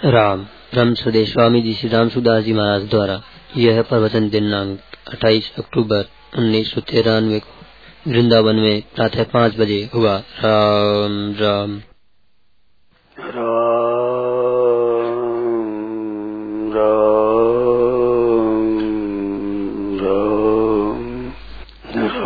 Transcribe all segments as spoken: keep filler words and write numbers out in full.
राम ब्रह्म सदेश स्वामी जी श्री राम सुदास जी महाराज द्वारा यह प्रवचन दिनांक अट्ठाईस अक्टूबर उन्नीस सौ तिरानवे को वृंदावन में प्रातः पाँच बजे हुआ। राम राम राम राम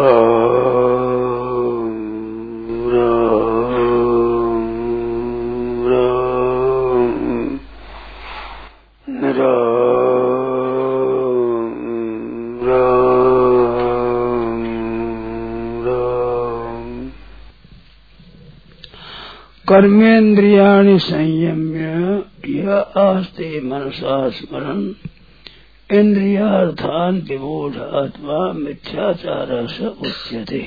कर्मेन्द्रियाणि संयम्य यः आस्ते मनसा स्मरन् इंद्रियार्थान् विमूढात्मा मिथ्याचारः स उच्यते।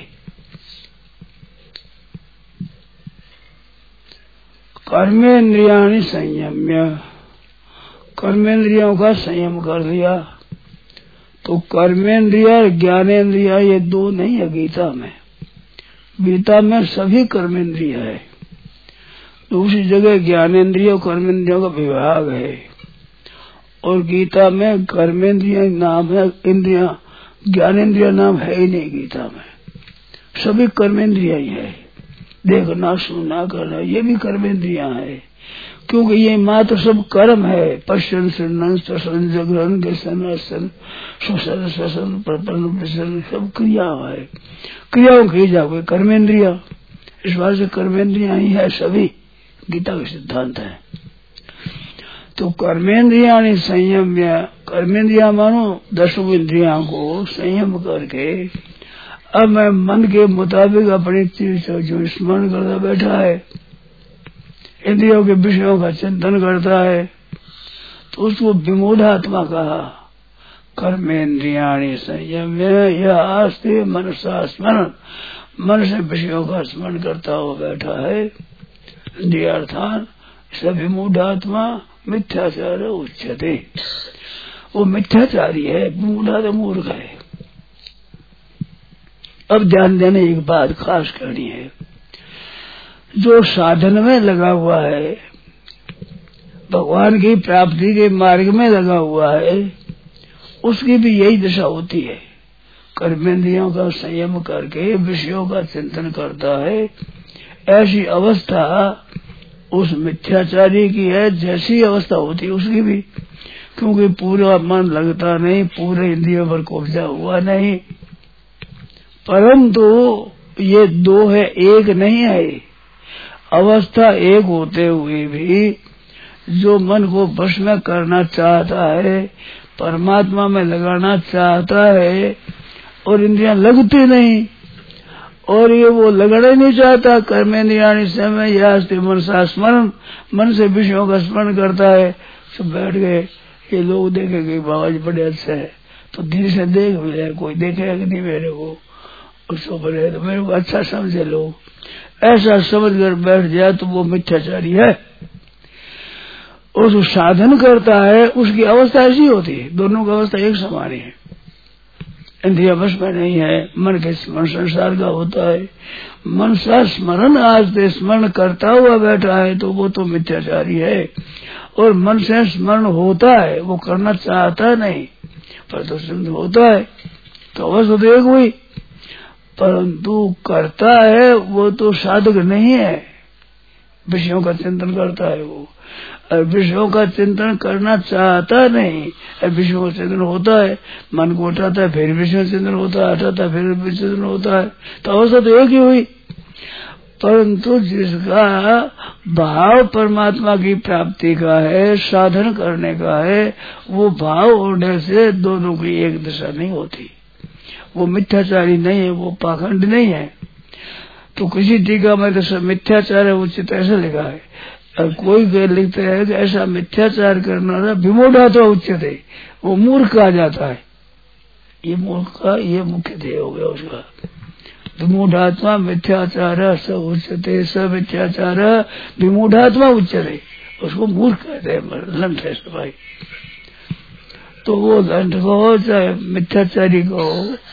कर्मेन्द्रियाणि संयम्य, कर्मेंद्रियों का संयम कर लिया। तो कर्मेंद्रिया और ज्ञानेन्द्रिया ये दो नहीं है गीता में। गीता में सभी कर्मेंद्रिय है। दूसरी जगह ज्ञानेन्द्रियों कर्मेंद्रियों का विभाग है और गीता में कर्मेंद्रिय नाम है, इंद्रिया ज्ञानेन्द्रिय नाम है ही नहीं गीता में। सभी कर्मेंद्रिया ही है। देखना सुनना करना ये भी कर्मेंद्रिया है, क्योंकि ये मात्र सब कर्म है। पश्चन सुनन श्वसन जगरण गसन आसन श्वसन श्वसन प्रपन्न प्रसन्न सब क्रिया है। क्रियाओं की जाओगे कर्मेंद्रिया। इस बात से कर्मेंद्रिया ही है सभी। गीता का सिद्धांत है। तो कर्मेंद्रिया संयम, कर्मेंद्रिया मानो दसों इंद्रिया को संयम करके अब मैं मन के मुताबिक अपनी चीज जो स्मरण करता बैठा है, इंद्रियों के विषयों का चिंतन करता है, तो उसको विमूढ़ात्मा कहा। कर्मेंद्रियाणि संयम्य यः आस्ते मनसा स्मरन्, मन से विषयों का स्मरण करता हुआ बैठा है। इंद्रियार्थान् स विमूढ़ात्मा मिथ्याचार उच्यते। वो मिथ्याचारी है, विमूढ़ा तो मूर्ख है। अब ध्यान देने एक बात खास करनी है। जो साधन में लगा हुआ है, भगवान की प्राप्ति के मार्ग में लगा हुआ है, उसकी भी यही दशा होती है। कर्मेंद्रियों का संयम करके विषयों का चिंतन करता है। ऐसी अवस्था उस मिथ्याचारी की है जैसी अवस्था होती है उसकी भी, क्योंकि पूरा मन लगता नहीं, पूरे इंद्रियों पर कब्जा हुआ नहीं। परंतु ये दो है, एक नहीं है। अवस्था एक होते हुए भी जो मन को वश में करना चाहता है, परमात्मा में लगाना चाहता है, और इंद्रियां लगती नहीं, और ये वो लगना नहीं चाहता। कर्मेंद्रियाणि समय यास्ते मनसा स्मरण, मन से विषयों का स्मरण करता है। सब बैठ गए, ये लोग देखेंगे बाबा जी बड़े अच्छे है, तो धीरे से देख भी रहे, कोई देखेगा कि नहीं मेरे को, उसको बड़े तो मेरे को अच्छा समझे लोग। ऐसा समझ कर बैठ जाए तो वो मिथ्याचारी है। और जो साधन करता है उसकी अवस्था ऐसी होती है। दोनों की अवस्था एक समान है। इंद्रिया बस में नहीं है, मन के स्मरण संसार का होता है। मन सा स्मरण आज स्मरण करता हुआ बैठा है तो वो तो मिथ्याचारी है। और मन से स्मरण होता है, वो करना चाहता नहीं, पर तो सिद्ध होता है, तो अवस्था तो एक हुई। परंतु करता है वो तो साधक नहीं है, विषयों का चिंतन करता है वो। और विषयों का चिंतन करना चाहता नहीं, विषयों का चिंतन होता है। मन को उठाता है फिर विषयों चिंतन होता है, हटाता है फिर विषय चिंतन होता है, तो अवस्था तो एक ही हुई। परंतु जिसका भाव परमात्मा की प्राप्ति का है, साधन करने का है, वो भाव होने से दोनों की एक दशा नहीं होती। वो मिथ्याचारी नहीं है, वो पाखंड नहीं है। तो किसी टीका में तो मिथ्याचार है उचित ऐसा लिखा है, और कोई लिखते हैं कि ऐसा मिथ्याचार करना विमूढ़ा तो उचित है, वो मूर्ख कहा जाता है। ये मूर्ख का ये मुख्य ध्येय हो गया उसका। विमूढ़ात्मा मिथ्याचार स उच्यते, स मिथ्याचार विमूढ़ात्मा उच्यते, उसको मूर्ख कहते हैं, लंठ है भाई। तो वो लंठ को चाहे मिथ्याचारी को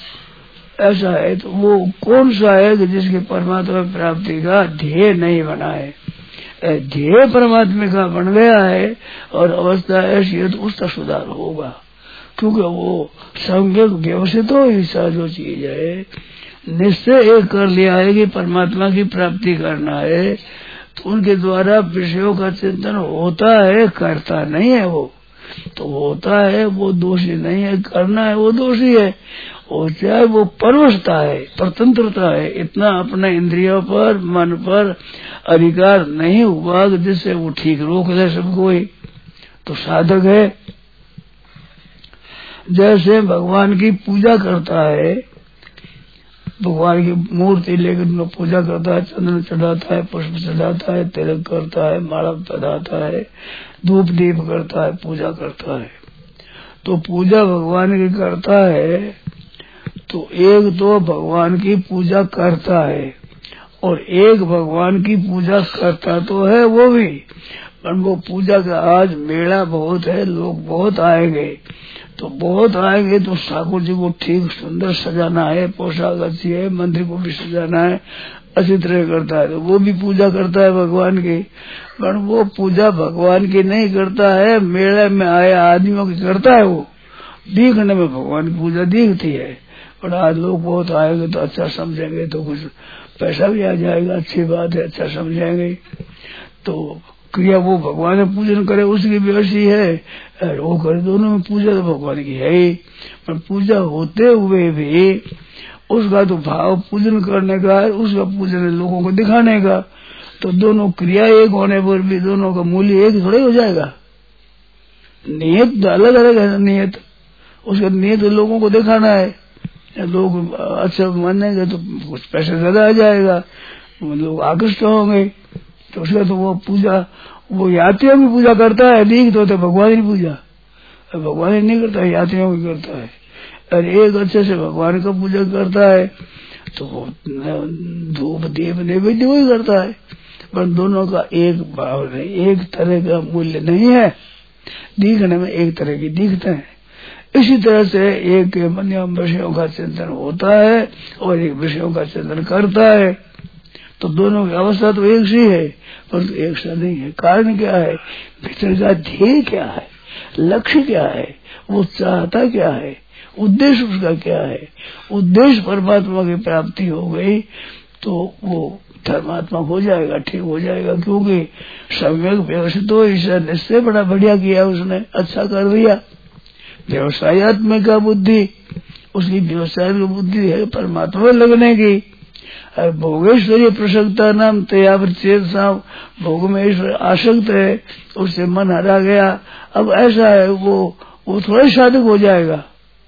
ऐसा है, तो वो कौन सा है कि जिसके परमात्मा प्राप्ति का ध्येय नहीं बना है। ध्येय परमात्मा का बन गया है और अवस्था ऐसी है तो उसका सुधार होगा, क्योंकि वो संज्ञक व्यवस्थित हो ऐसा जो चीज है निश्चय एक कर लिया है कि परमात्मा की प्राप्ति करना है, तो उनके द्वारा विषयों का चिंतन होता है, करता नहीं है वो तो होता है, वो दोषी नहीं है, करना है वो दोषी है। और चाहे वो परवशता है, स्वतंत्रता है, इतना अपने इंद्रियों पर मन पर अधिकार नहीं हुआ जिससे वो ठीक रोक ले सबको ही, तो साधक है। जैसे भगवान की पूजा करता है, भगवान की मूर्ति लेकर पूजा करता है, चंदन चढ़ाता है, पुष्प चढ़ाता है, तिलक करता है, माला चढ़ाता है, धूप दीप करता है, पूजा करता है। तो पूजा भगवान की करता है तो एक तो भगवान की पूजा करता है और एक भगवान की पूजा करता तो है वो भी, पर वो पूजा का आज मेला बहुत है, लोग बहुत आएंगे, तो बहुत आएंगे तो ठाकुर जी को ठीक सुंदर सजाना है, पोशाक अच्छी है, मंदिर को भी सजाना है, अच्छी तरह करता है, तो वो भी पूजा करता है भगवान की। पर वो पूजा भगवान की नहीं करता है, मेले में आए आदमियों की करता है। वो दिखने में भगवान की पूजा दिखती है, पर आज लोग बहुत आएंगे तो अच्छा समझेंगे, तो कुछ पैसा भी आ जाएगा, अच्छी बात है, अच्छा समझेंगे। तो क्रिया वो भगवान पूजन करे उसकी भी ऐसी है, वो करे दोनों में पूजा तो भगवान की है ही, पर पूजा होते हुए भी उसका तो भाव पूजन करने का है, उसका पूजन लोगों को दिखाने का, तो दोनों क्रिया एक होने पर भी दोनों का मूल्य एक थोड़ा हो जाएगा। नियत अलग अलग है, नियत उसका नियत लोगों को दिखाना है, लोग अच्छा मानेंगे तो कुछ पैसे ज्यादा आ जाएगा, लोग आकृष्ट होंगे, तो उसका तो वो पूजा वो यात्रियों की पूजा करता है, नहीं तो, तो भगवान की पूजा भगवान ही नहीं करता है, यात्रियों की करता है। और एक अच्छे से भगवान का पूजा करता है तो धूप दीप नैवेद्य वही करता है, पर दोनों का एक भाव नहीं, एक तरह का मूल्य नहीं है, दिखने में एक तरह की दिखते हैं। इसी तरह से एक मन विषयों का चिंतन होता है और एक विषयों का चिंतन करता है, तो दोनों की अवस्था तो एक सी है, परंतु तो एक सा नहीं है। कारण क्या है, भीतर का ध्येय क्या है, लक्ष्य क्या है, वो चाहता क्या है, उद्देश्य उसका क्या है। उद्देश्य परमात्मा की प्राप्ति हो गई तो वो धर्मात्मा हो जाएगा, ठीक हो जाएगा, क्योंकि सम्यक व्यवस्थित हो, ईश्वर निश्चय बड़ा बढ़िया किया, उसने अच्छा कर दिया। व्यवसायत्मक का बुद्धि, उसकी व्यवसाय की बुद्धि है परमात्मा लगने की। और भोगेश्वरी प्रसक्ता नाम तया चेत साम, भोग में ईश्वर आसक्त है, उससे मन हरा गया। अब ऐसा है वो वो थोड़ा साधक हो जाएगा।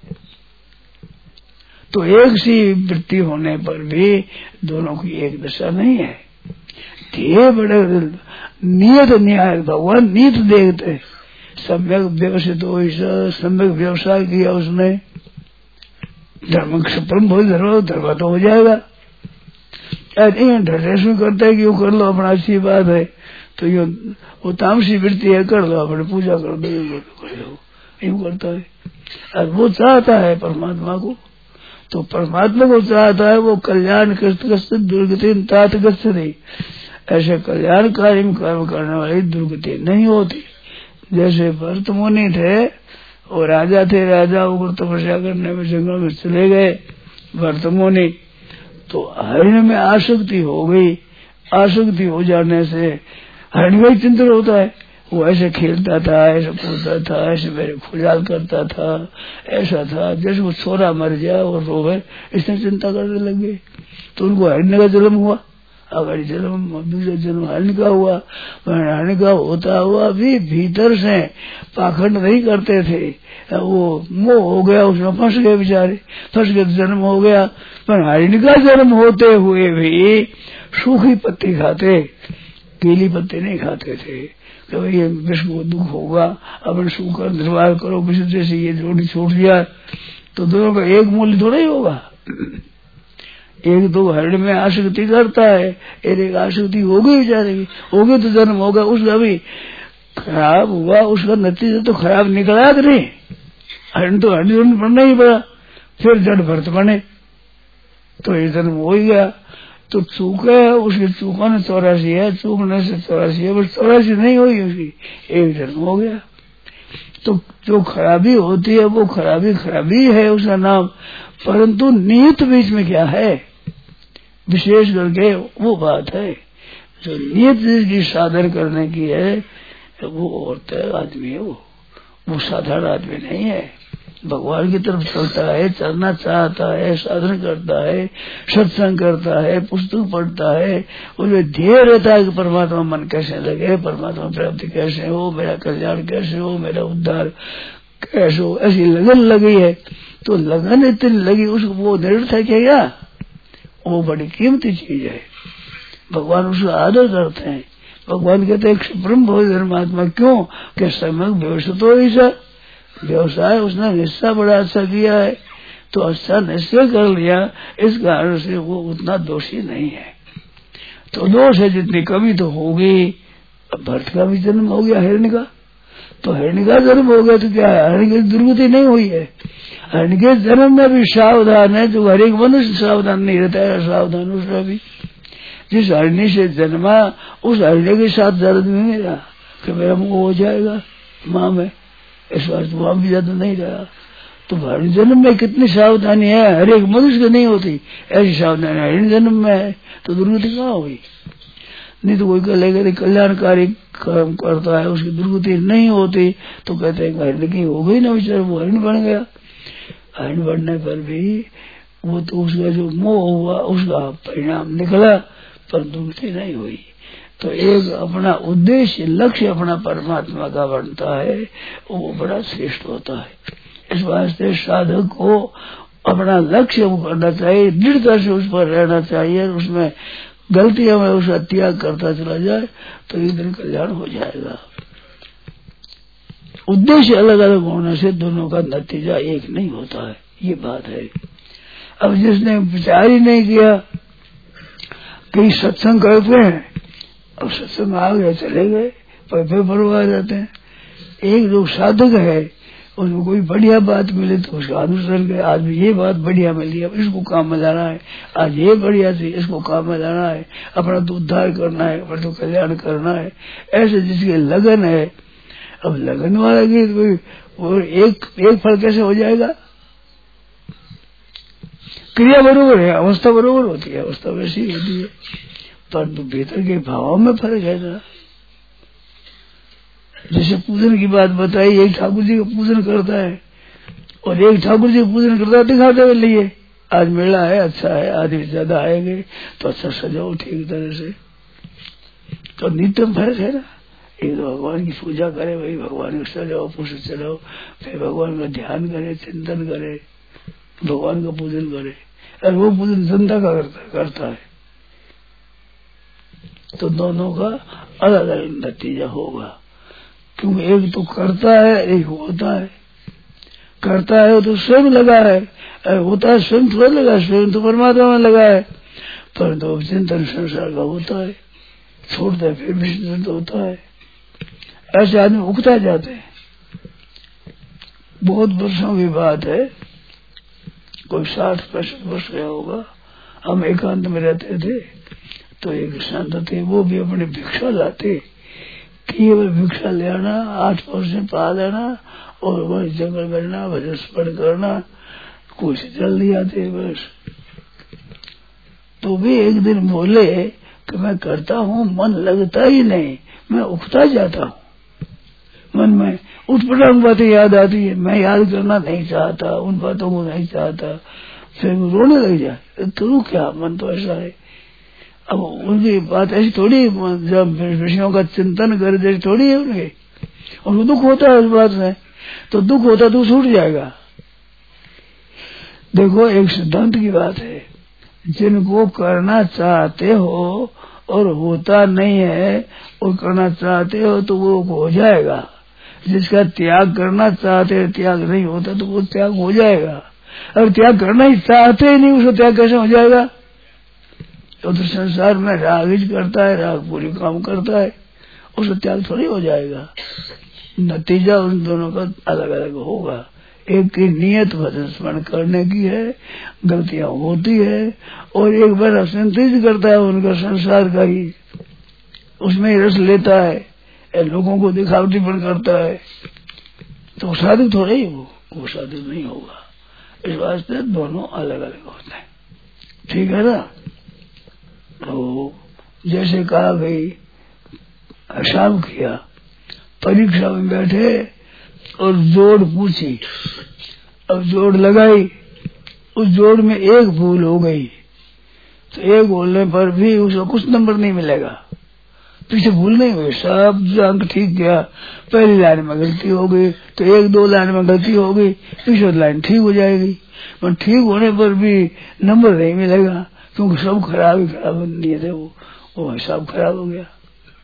तो एक सी वृत्ति होने पर भी दोनों की एक दशा नहीं है। ध्येय बड़े नियत न्याय, भगवान नीत देखते, सम्यक व्यवस्थित हो, सम्यक व्यवसाय किया उसने, धर्म परम भोज धर्म धर्म तो हो जाएगा। ड्रेस में करता है कि वो कर लो अपना, अच्छी बात है, तो ये वो तामसी वृत्ति है, कर लो अपने, पूजा कर दो, कर लो, यूं करता है। और वो चाहता है परमात्मा को, तो परमात्मा को चाहता है, वो कल्याण कृष्ण दुर्गति तात गच्छति, ऐसे कल्याणकारी कर्म करने वाली दुर्गति नहीं होती। जैसे भरत मुनि थे, और राजा थे, राजा ऊपर तपस्या करने में जंगल में चले गए भरत मुनि, तो हरिण में आसक्ति हो गई। आसक्ति हो जाने से हरिण का ही चिंतन होता है, वो ऐसे खेलता था, ऐसे कूदता था, ऐसे मेरे खुजाल करता था, ऐसा था, जैसे वो छोरा मर गया और रोवे, इसने चिंता करने लगे, तो उनको हरिण का जन्म हुआ। अगर जन्म दूसरा जन्म हरिण का हुआ, हरिण का होता हुआ भी भीतर से पाखंड नहीं करते थे, वो मोह हो गया, उसमें फंस गए बेचारे, फंस गए, जन्म हो गया। पर हरिण का जन्म होते हुए भी सूखी पत्ती खाते, गीली पत्ती नहीं खाते थे। तो ये विश्व को दुख होगा, अपन सूखकर निर्वाह करो, विश्व जैसे ये जोड़ी छोड़ दिया, तो दोनों का एक मूल्य थोड़ा ही होगा। एक तो हरिण में आसक्ति करता है, एक आसक्ति हो गई बेचारे की, हो गई तो जन्म होगा, उसका भी खराब हुआ, उसका नतीजा तो खराब निकला कि नहीं। हरिण तो हरिण बनना ही पड़ा, फिर जड़ भरत बने, तो ये जन्म हो ही गया। तो चूके उसके चूकाने चौरासी है, चूकने से चौरासी है, बस चौरासी नहीं हुई उसकी, एक जन्म हो गया। तो जो खराबी होती है वो खराबी खराबी है उसका नाम, परंतु नियत बीच में क्या है विशेष करके वो बात है। जो नियत जिसकी साधन करने की है वो औरत आदमी है, वो वो साधारण आदमी नहीं है। भगवान की तरफ चलता है, चलना चाहता है, साधन करता है, सत्संग करता है, पुस्तक पढ़ता है, उसमें ध्येय रहता है कि परमात्मा मन कैसे लगे, परमात्मा प्राप्ति कैसे हो, मेरा कल्याण कैसे हो, मेरा उद्धार कैसे हो, ऐसी लगन लगी है। तो लगन इतनी लगी उसको वो निरर्थक है क्या, वो बड़ी कीमती चीज है। भगवान उसका आदर करते हैं। भगवान कहते हैं ब्रह्म धर्मात्मा, क्यों कि समय व्यवस्थित तो ऐसा व्यवसाय उसने निश्चय बड़ा अच्छा किया है, तो अच्छा निश्चय कर लिया, इस कारण से वो उतना दोषी नहीं है। तो दोष है जितनी कमी तो होगी। अब भरत का भी जन्म हो गया, हिरण्य का, तो हिरण्य का जन्म हो गया तो क्या है, हिरण्य की दुर्गति नहीं हुई है। हिरण्य के जन्म में भी सावधान है, जो हर एक मनुष्य सावधान नहीं रहता है, सावधान उसका भी। जिस हिरण्य से जन्मा उस हिरण्य के साथ दर्द में नहीं रहा कि मेरा मुंह हो जाएगा माँ में, इस बार तो वहां भी ज्यादा नहीं रहा। तो हिरण्य जन्म में कितनी सावधानी है, हर एक मनुष्य को नहीं होती ऐसी सावधानी हिरण्य जन्म में है, तो दुर्गति कहाँ हुई। नहीं तो कोई कहेगा कल्याणकारी काम करता है उसकी दुर्गति नहीं होती, तो कहते हैं हिरण्य की हो गई ना बेचारा, वो हिरण्य बन गया। हिरण्य बनने पर भी वो तो उसका जो मोह हुआ उसका परिणाम निकला, पर दुर्गति नहीं हुई। तो एक अपना उद्देश्य लक्ष्य अपना परमात्मा का बनता है, वो बड़ा श्रेष्ठ होता है। इस वास्ते साधक को अपना लक्ष्य करना चाहिए, दृढ़ता से उस पर रहना चाहिए, उसमें गलतियों में उसका त्याग करता चला जाए तो एक दिन कल्याण हो जाएगा। उद्देश्य अलग अलग होने से दोनों का नतीजा एक नहीं होता है, ये बात है। अब जिसने विचार ही नहीं किया, कई सत्संग करते हैं, अब सत्संग आ गए चले गए, पैसे बर्बाद जाते हैं। एक जो साधक है उसको कोई बढ़िया बात मिले तो उसका अनुसरण करे, आज ये बात बढ़िया मिली, अब इसको काम में लाना है, आज ये बढ़िया थी इसको काम में लाना है, अपना तो उद्धार करना है, अपना तो कल्याण करना है। ऐसे जिसके लगन है, अब लगन वाला की कोई और एक एक फल कैसे हो जाएगा। क्रिया बरोबर है, अवस्था बरोबर होती है, अवस्था वैसी होती है, परंतु भीतर के भाव में फर्क है ना। जैसे पूजन की बात बताई, एक ठाकुर जी का पूजन करता है और एक ठाकुर जी का पूजन करता है दिखाते हुए लिए, आज मेला है अच्छा है, आदमी ज्यादा आएंगे तो अच्छा सजाओ ठीक तरह से, तो नित्यम फर्क है ना। एक तो भगवान की पूजा करे, वही भगवान को सजाओ पुष्प चढ़ाओ, फिर भगवान का ध्यान करे, चिंतन करे, भगवान का पूजन करे, और वो पूजन जनता का करता, करता है, तो दोनों का अलग अलग नतीजा होगा। क्योंकि एक तो करता है, एक होता है। करता है तो स्वयं लगा है, होता है स्वयं थोड़ा लगा, स्वयं तो परमात्मा में लगा है, परंतु तो चिंतन संसार का होता है, छोड़ता है फिर भी चिंतन होता है। ऐसे आदमी उगता जाते हैं। बहुत वर्षों की बात है, कोई साठ पैंसठ वर्ष गया होगा, हम एकांत में रहते थे, तो एक संत थे, वो भी अपने भिक्षा लाते, केवल भिक्षा ले आना, आठ परसेंट पा लेना और वही जंगल में रहना, भजन स्मरण करना, कोई से चल नहीं आते बस। तो भी एक दिन बोले कि मैं करता हूँ, मन लगता ही नहीं, मैं उठता जाता हूँ, मन में उठपटांग बातें याद आती है, मैं याद करना नहीं चाहता, उन बातों को नहीं चाहता, फिर रोने लग जाए, करूँ क्या, मन तो ऐसा है। अब उनकी बात ऐसी थोड़ी, जब विषयों का चिंतन करे जैसे थोड़ी है उनके, उनको दुख होता है उस बात में, तो दुख होता तो छूट जाएगा। देखो एक सिद्धांत की बात है, जिनको करना चाहते हो और होता नहीं है और करना चाहते हो तो वो हो जाएगा। जिसका त्याग करना चाहते हैं, त्याग नहीं होता तो वो त्याग हो जाएगा। और त्याग करना ही चाहते ही नहीं, उसको त्याग कैसे हो जाएगा। तो, तो संसार में राग ही करता है, राग पूरी काम करता है, उसका त्याग थोड़ी हो जाएगा। नतीजा उन दोनों का अलग अलग होगा, एक की नियत भजन स्मरण करने की है, गलतियां होती है, और एक बार संतुष्ट करता है उनका संसार का ही, उसमें ही रस लेता है, लोगों को दिखावटीपन करता है, तो साधु थोड़ा ही वो वो साधु नहीं होगा। इस वास्ते दोनों अलग अलग होते हैं, ठीक है ना। तो जैसे कहा गई हिसाब किया, परीक्षा में बैठे और जोड़ पूछी, अब जोड़ लगाई, उस जोड़ में एक भूल हो गई, तो एक बोलने पर भी उसको कुछ नंबर नहीं मिलेगा, पीछे भूल नहीं हुई, सब अंक ठीक गया, पहली लाइन में गलती हो गई तो एक दो लाइन में गलती हो गई, पीछे लाइन ठीक हो जाएगी, पर ठीक होने पर भी नंबर नहीं मिलेगा, क्योंकि सब खराब ही खराब नहीं थे, वो वो हिसाब खराब हो गया।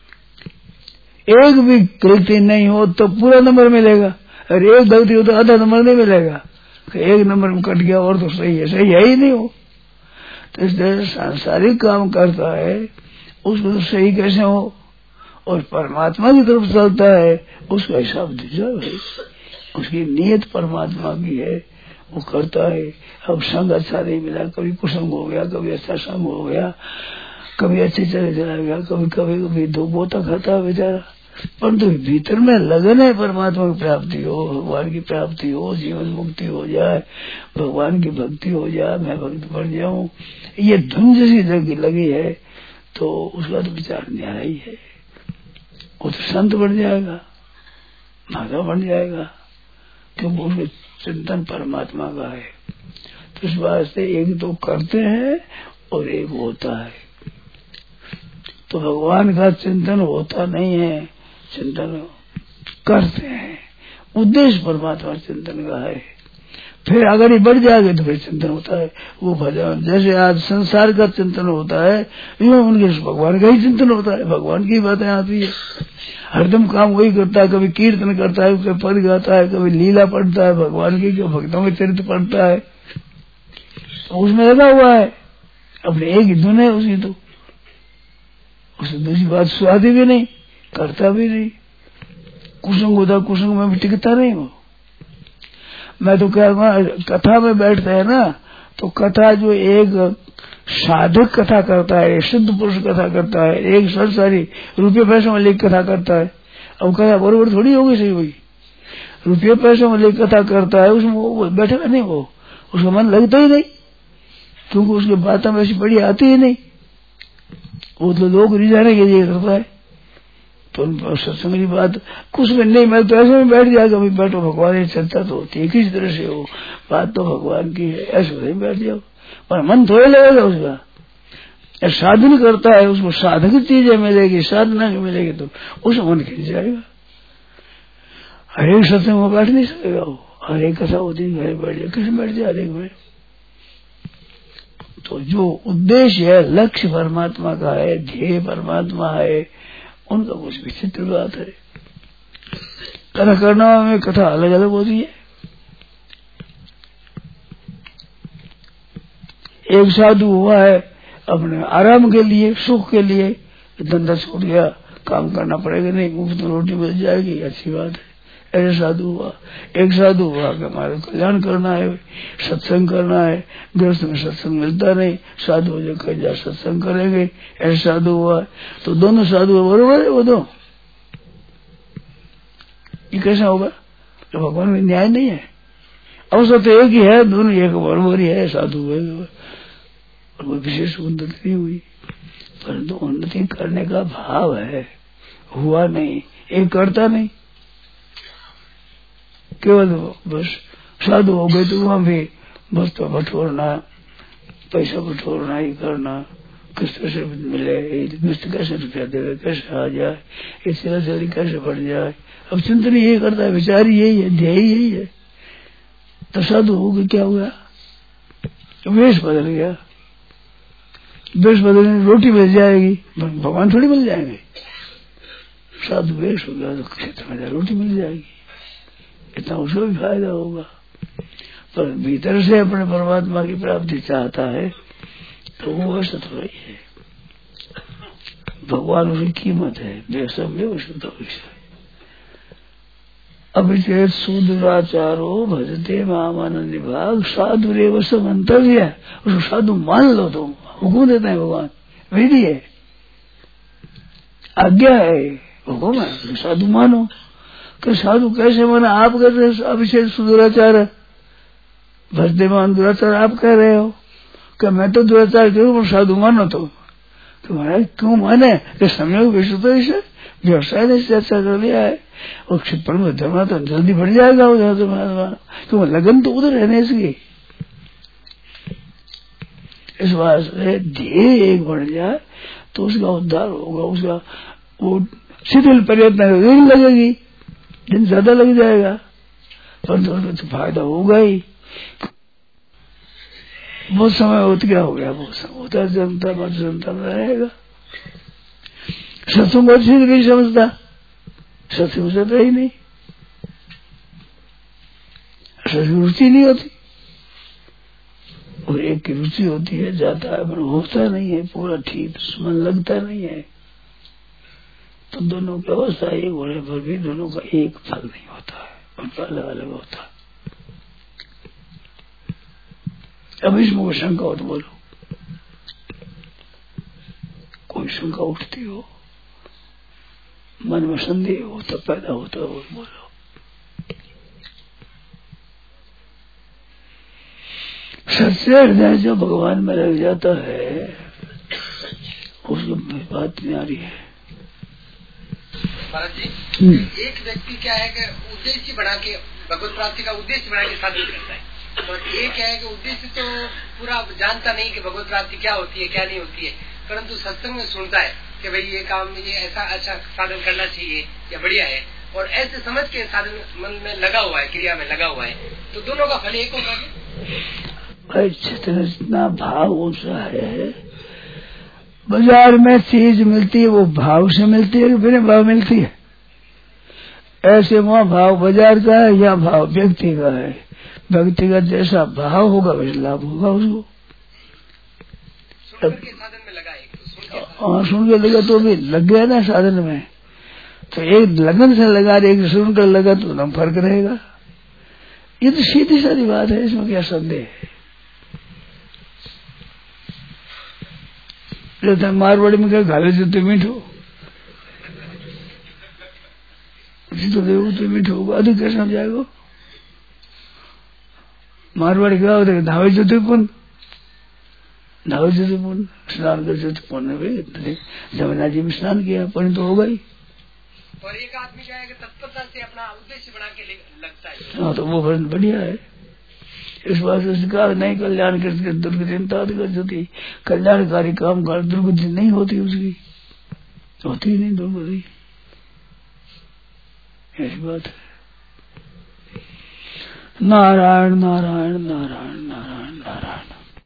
एक भी गलती नहीं हो तो पूरा नंबर मिलेगा, और एक गलती हो तो आधा नंबर नहीं मिलेगा, एक नंबर में कट गया और तो सही है, सही है ही नहीं हो। तो इस तरह सांसारिक काम करता है उसको तो सही कैसे हो, और परमात्मा की तरफ चलता है उसका हिसाब दीजिए भाई, उसकी नियत परमात्मा की है, वो करता है। अब संग अच्छा नहीं मिला, कभी कुसंग हो गया, कभी अच्छा संग हो गया, कभी अच्छे चले चला गया, कभी कभी कभी दो बोता खाता है बेचारा, परंतु तो भीतर में लगन है परमात्मा की प्राप्ति हो, भगवान की प्राप्ति हो, जीवन मुक्ति हो जाए, भगवान की भक्ति हो जाए, मैं भक्त बन जाऊं, ये धुन जैसी लगी लगी है, तो उसका तो विचार न्यारा ही है, वो तो संत बन जाएगा, माधव बन जाएगा, क्योंकि उसके चिंतन परमात्मा का है। तो इस वास्ते एक तो करते हैं और एक होता है, तो भगवान का चिंतन होता नहीं है, चिंतन करते हैं, उद्देश्य परमात्मा चिंतन का है, फिर अगर ये बढ़ जाएगा तो फिर चिंतन होता है वो भजन। जैसे आज संसार का चिंतन होता है, यूं उनके भगवान का ही चिंतन होता है, भगवान की बातें आती है, हरदम काम वही करता है, कभी कीर्तन करता है, कभी पद गाता है, कभी लीला पढ़ता है भगवान की, कभी भक्तों के चरित्र पढ़ता है, तो उसमें लगा हुआ है, अपने एक ही धुन है उसकी, तो उससे दूसरी बात स्वादी भी नहीं, करता भी नहीं, कुसंग होता कुसंग में भी टिकता नहीं हो। मैं तो कहूँगा कथा में बैठते हैं ना, तो कथा जो एक साधक कथा करता है, शुद्ध पुरुष कथा करता है, एक संसारी रुपये पैसों में लेकर कथा करता है, अब कथा बरोबर थोड़ी होगी सही हुई, रुपये पैसों में लेकर कथा करता है, उसमें वो बैठेगा नहीं, वो उसका मन लगता ही नहीं, क्योंकि उसकी बातें वैसी बड़ी आती ही नहीं, वो तो लोग रिझाने के लिए करता है। तो सत्संग की बात कुछ में नहीं, मैं तो ऐसे में बैठ जाएगा, कभी बैठो भगवान की चर्चा तो होती है, किसी तरह से हो, बात तो भगवान की है, ऐसे नहीं बैठ जाओ, पर मन थोड़े लगेगा उसका, साधन करता है, उसको साधक चीजें मिलेगी, साधना की मिलेगी, तो उस मन खिंच जाएगा। हर एक सत्संग में बैठ नहीं सकेगा वो, हर एक कथा होती है घर बैठ जाए, किसी बैठ जाए हर एक में। तो जो उद्देश्य है, लक्ष्य परमात्मा का है, ध्येय परमात्मा है, उनका कुछ विचित्र बात है। कथा करना में कथा अलग अलग होती है। एक साधु हुआ है अपने आराम के लिए, सुख के लिए, धंधा छूट गया, काम करना पड़ेगा नहीं, मुफ्त में रोटी मिल जाएगी, अच्छी बात है, ऐसे साधु हुआ। एक साधु हुआ कि हमारे कल्याण करना है, सत्संग करना है, गृहस्थ में सत्संग मिलता नहीं, साधु हो जाए सत्संग करेंगे, ऐसे साधु हुआ। तो दोनों साधु बरोबर है वो दो, ये कैसा होगा? तो भगवान में न्याय नहीं है, अवसर तो एक ही है, दोनों एक बरोबर ही है, साधु हुए और वो विशेष उन्नति नहीं हुई, परंतु उन्नति करने का भाव है, हुआ नहीं, एक करता नहीं, केवल बस साधु हो गए तो वहां भी बस तो बटोरना, पैसा बटोरना ही करना, किस तरह से मिले, किस्त कैसे रुपया देगा, कैसे आ जाए, इस तरह से कैसे बढ़ जाए, अब चिंतन यही करता है, विचार यही है, ध्येय यही है। तो साधु हो गए, क्या हुआ? वेश बदल गया, वेश बदलने रोटी मिल जाएगी, भगवान थोड़ी मिल जाएंगे, साधु वेश हो गया तो क्षेत्र में रोटी मिल जाएगी, इतना उसको भी फायदा होगा। पर भीतर से अपने परमात्मा की प्राप्ति चाहता है तो वो ऐसा थोड़ा ही है, भगवान उसकी कीमत है, बेसम में उसको तो अभिचेत सुदुराचारो भजते मामानंद विभाग साधु रेव समंतव्य। उसको साधु मान लो तुम, हुक्म देते हैं भगवान, विधि है, आज्ञा है, हुक्म है, साधु मानो। कि साधु कैसे माना? आप कहते हैं अभिषेक सुदुराचार भजते मान दुराचार, आप कह रहे हो कि मैं तो दुराचार करूँ साधु मानो। तो तुम्हारा क्यों माने? कि संयोग विश्व तो इसे व्यवसाय ने चर्चा कर लिया है और क्षिप्र में धर्मा तो जल्दी बढ़ जाएगा वो जहाँ क्यों लगन तो उधर रहने इसकी। इस वास्ते ध्येय एक बढ़ जाए तो उसका उद्धार होगा, उसका वो शिथिल प्रयत्न दिन लगेगी, दिन ज्यादा लग जाएगा पर तो फायदा होगा ही। बहुत समय होता क्या हो गया, बहुत समय होता जनता मत जनता में रहेगा। सत्संग अच्छी नहीं समझता, सत्संग से ही नहीं, सत्संग रुचि नहीं होती और एक की रुचि होती है, जाता है पर होता नहीं है पूरा ठीक, मन लगता नहीं है। तो दोनों की अवस्था एक होने पर भी दोनों का एक फल नहीं होता है, उनका अलग अलग होता है। अब इसमें कोई शंका हो तो बोलो, कोई शंका उठती हो, मन में संदेह हो तो पैदा होता हो बोलो। सच्चे हृदय जो भगवान में लग जाता है उसकी बात नहीं आ रही है। महाराज जी, एक व्यक्ति क्या है कि उद्देश्य बना के भगवत प्राप्ति का उद्देश्य बना के साधन करता है, और एक क्या है कि उद्देश्य तो पूरा जानता नहीं कि भगवत प्राप्ति क्या होती है क्या नहीं होती है, परंतु सत्संग में सुनता है कि भाई ये काम ये ऐसा अच्छा साधन करना चाहिए या बढ़िया है, और ऐसे समझ के साधन मन में लगा हुआ है, क्रिया में लगा हुआ है, तो दोनों का फल एक होगा। भाई जितना भाव ऊंचा है, बाजार में चीज मिलती है वो भाव से मिलती है कि बिना भाव मिलती है? ऐसे वहाँ भाव बाजार का है या भाव व्यक्ति का है? व्यक्ति का जैसा भाव होगा वैसे लाभ होगा उसको। सुन के साधन में लगा है, हाँ सुन के लगा तो भी लग गया ना साधन में, तो एक लगन से लगा एक सुनकर लगा तो एकदम फर्क रहेगा। ये तो सीधी सारी बात है, इसमें क्या संदेह है। जैसे मारवाड़ी में क्या घाले जूते मीठो, तो देखो तो मीठो होगा, अधिक कैसे समझाएगा? मारवाड़ी क्या होता है? धावे जूते पुन, धावे जूते पुन, स्नान कर जूते पुन है, जमुना जी में स्नान किया पुण्य तो होगा ही। और एक आदमी क्या है कि तत्परता से अपना उद्देश्य बना के लगता है, हाँ तो वो बढ़िया है। इस बात से कहा नहीं कल्याण करके दुर्गति होती, कल्याणकारी काम कर दुर्गति नहीं होती, उसकी होती नहीं दुर्गति, ऐसी बात है। नारायण नारायण नारायण।